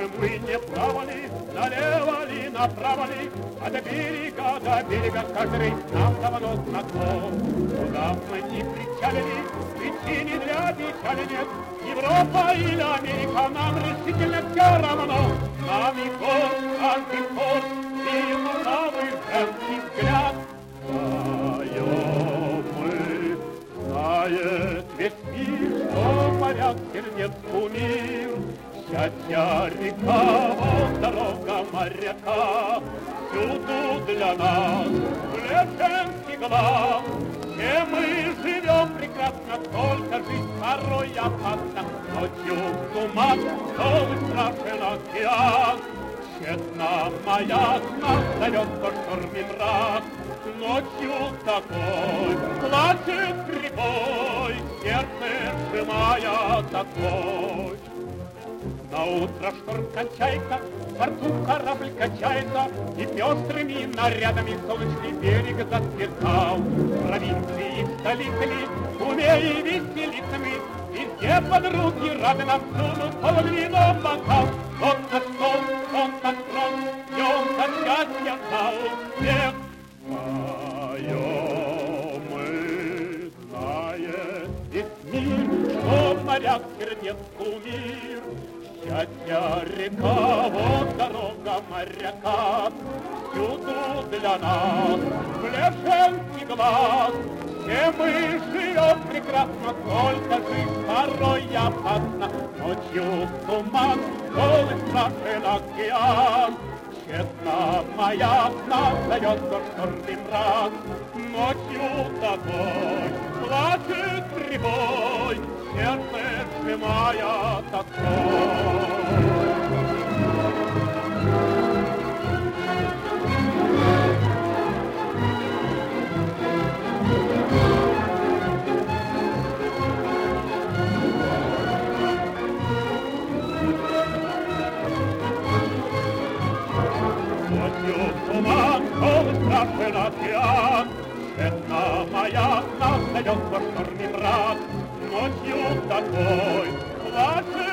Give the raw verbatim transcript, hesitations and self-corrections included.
бы мы не плавали, налево ли, направо ли, а до берега, до берега каждый нам давно знаком. Куда мы не причалили, причине для печали нет. Европа или Америка, нам решительно все равно. Нам и город, каждый порт, и лукавый женский взгляд. Знаем мы, знает весь мир, что моряк сердец кумир. Счастья река, вот дорога моряка, всюду для нас лишь женский глаз. Все мы живем прекрасно, только жизнь порой опасна. Ночью туман, снова страшен океан. Тщетно маяк нас зовет по шторме мрак. Ночью такой плачет прибой, сердце сжимая такой. На утро шторм кончается, в порту корабль качается, и пестрыми нарядами солнечный берег зацветал. В провинции и в столице ли, умея веселицами, везде подруги рады нам сунут половину бокал. Вот на стол, он на трон, днем за счастье дал всех. Знаем мы, знает весь мир, что моряк сердец кумир. Счастья река, вот дорога моряка, всюду для нас блешенский глаз. Все мы живем прекрасно, только жизнь порой опасна. Ночью туман, голый страшен океан. Тщетно маяк нас зовет до шторм мрак. Ночью такой плачет прибой, сердце сжимая такой. Ночью туман, голый страшен океан. Тщетно маяк нас зовет во шторме мрак. Ночью такой плачет